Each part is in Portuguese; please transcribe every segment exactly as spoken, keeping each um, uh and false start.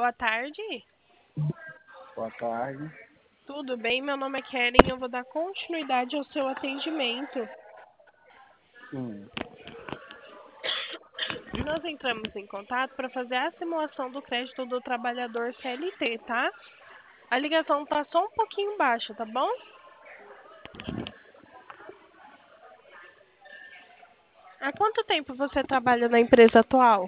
Boa tarde. Boa tarde. Tudo bem? Meu nome é Keren. Eu vou dar continuidade ao seu atendimento. Sim, Nós entramos em contato para fazer a simulação do crédito do trabalhador C L T, tá? A ligação tá só um pouquinho baixa, tá bom? Há quanto tempo você trabalha na empresa atual?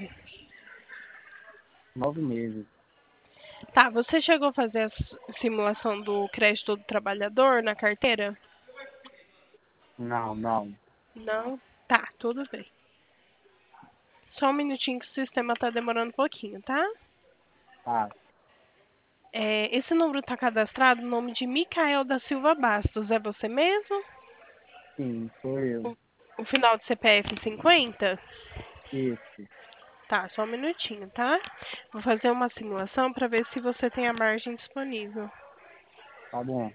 nove meses. Tá, você chegou a fazer a s- simulação do crédito do trabalhador na carteira? Não, não. Não? Tá, tudo bem. Só um minutinho que o sistema tá demorando um pouquinho, tá? Ah, É, esse número está cadastrado no nome de Micael da Silva Bastos. É você mesmo? sim, sou eu. O, o final do C P F cinquenta? Esse, Tá, só um minutinho, tá? Vou fazer uma simulação para ver se você tem a margem disponível. tá bom.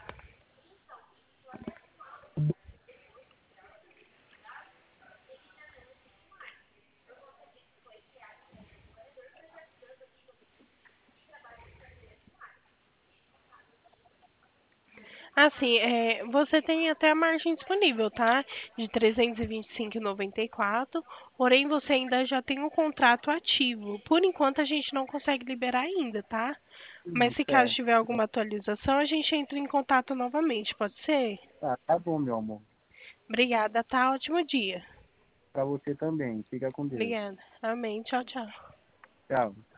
Assim, é, você tem até a margem disponível, tá? De trezentos e vinte e cinco vírgula noventa e quatro. Porém, você ainda já tem um contrato ativo. Por enquanto, a gente não consegue liberar ainda, tá? Mas Hum, se caso certo. tiver alguma atualização, a gente entra em contato novamente, pode ser? Tá, tá bom, meu amor. Obrigada, tá? Ótimo dia. Pra você também. Fica com Deus. Obrigada. Amém. Tchau, tchau. Tchau.